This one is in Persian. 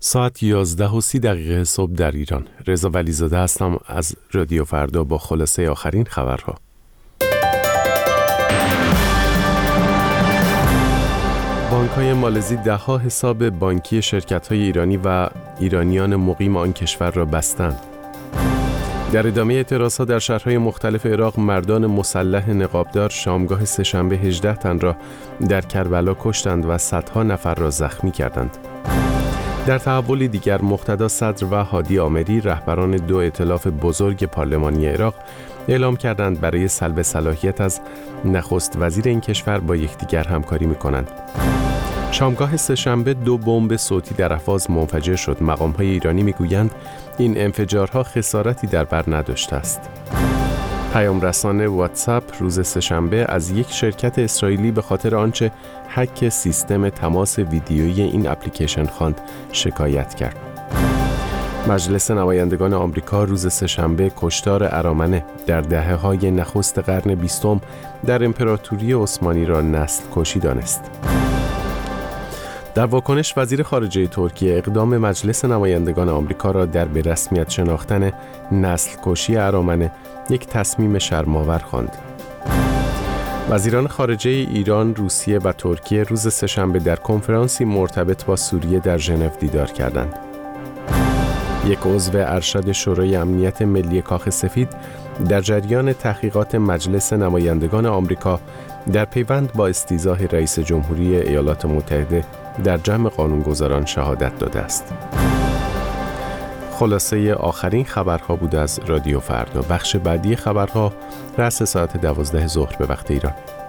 ساعت 11:30 صبح در ایران. رضا ولیزاده هستم از رادیو فردا با خلاصه آخرین خبرها. بانک‌های مالزی ده‌ها حساب بانکی شرکت‌های ایرانی و ایرانیان مقیم آن کشور را بستند. در ادامه اعتراضات در شهرهای مختلف عراق، مردان مسلح نقابدار شامگاه سه‌شنبه 18 تن را در کربلا کشتند و صدها نفر را زخمی کردند. در تحولی دیگر، مقتدا صدر و هادی آمری، رهبران دو ائتلاف بزرگ پارلمانی عراق، اعلام کردند برای سلب صلاحیت از نخست وزیر این کشور با یکدیگر همکاری می‌کنند. شامگاه سه‌شنبه 2 بمب صوتی در اهواز منفجر شد. مقام‌های ایرانی می‌گویند این انفجارها خسارتی در بر نداشته است. پیام رسانه واتساپ روز سه‌شنبه از یک شرکت اسرائیلی به خاطر آنچه هک سیستم تماس ویدیویی این اپلیکیشن خواند شکایت کرد. مجلس نمایندگان آمریکا روز سه‌شنبه کشتار ارامنه در دهه‌های نخست قرن 20 در امپراتوری عثمانی را نسل کشی دانست. در واکنش، وزیر خارجه ترکیه اقدام مجلس نمایندگان آمریکا را در به رسمیت شناختن نسل کشی ارامنه یک تصمیم شرم‌آور خواند. وزیران خارجه ایران، روسیه و ترکیه روز سه‌شنبه در کنفرانسی مرتبط با سوریه در ژنو دیدار کردند. یک عضو ارشد شورای امنیت ملی کاخ سفید در جریان تحقیقات مجلس نمایندگان آمریکا در پیوند با استیضاح رئیس جمهوری ایالات متحده در جمع قانونگذاران شهادت داده است. خلاصه آخرین خبرها بود از رادیو فردا. بخش بعدی خبرها رأس ساعت 12 ظهر به وقت ایران.